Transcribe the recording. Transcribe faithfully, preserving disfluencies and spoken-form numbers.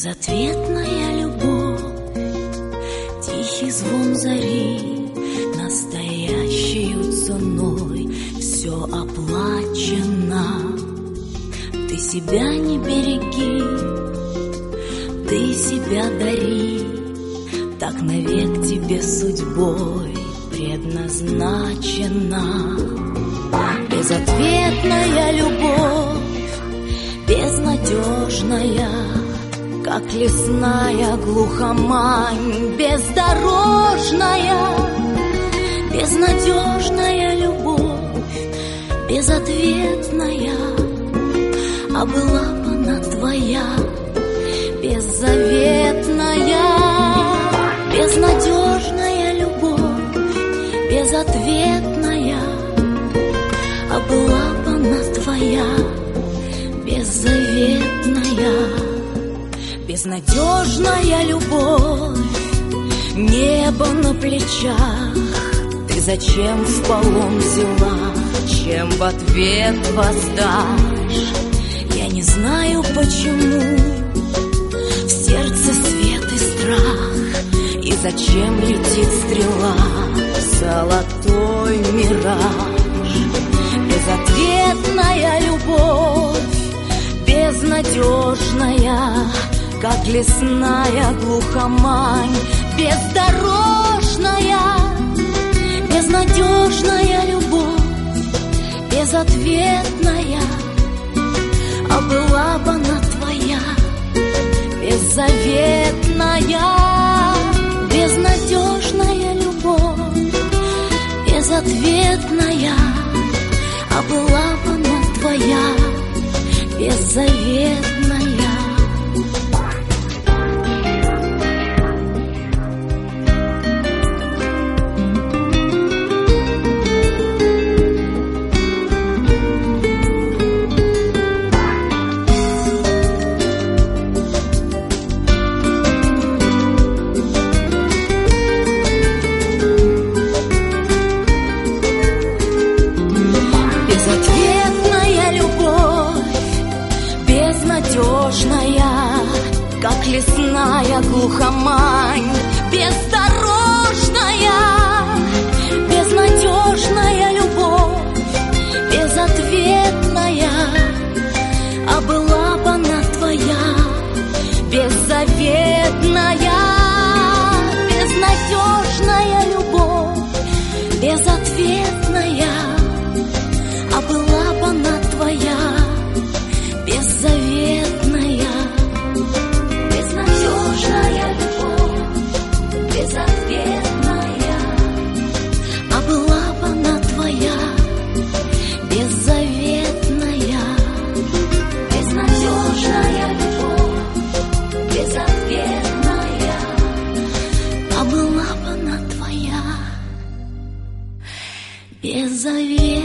Безответная любовь, тихий звон зари, настоящей ценой все оплачено. Ты себя не береги, ты себя дари, так навек тебе судьбой предназначена. Безответная любовь, безнадежная, как лесная глухомань, бездорожная. Безнадежная любовь, безответная, а была бы она твоя, беззаветная. Безнадежная любовь, безответная, а была бы она твоя, беззаветная. Безнадежная любовь, небо на плечах, ты зачем в полон взяла, чем в ответ воздашь? Я не знаю почему, в сердце свет и страх, и зачем летит стрела, золотой мираж. Безответная любовь, безнадежная, как лесная глухомань, бездорожная. Безнадежная любовь, безответная, а была бы она твоя, беззаветная. Безнадежная любовь, безответная, а была бы она твоя, беззаветная. Безнадежная, как лесная глухомань, бездорожная. Безнадежная любовь, безответная, а была бы она твоя, беззаветная. Безнадежная любовь, безответная, а была бы она твоя, беззаветная. Безнадежная любовь, безответная, а была бы она твоя, беззаветная. Безнадежная любовь, безответная, а была бы она твоя, беззаветная.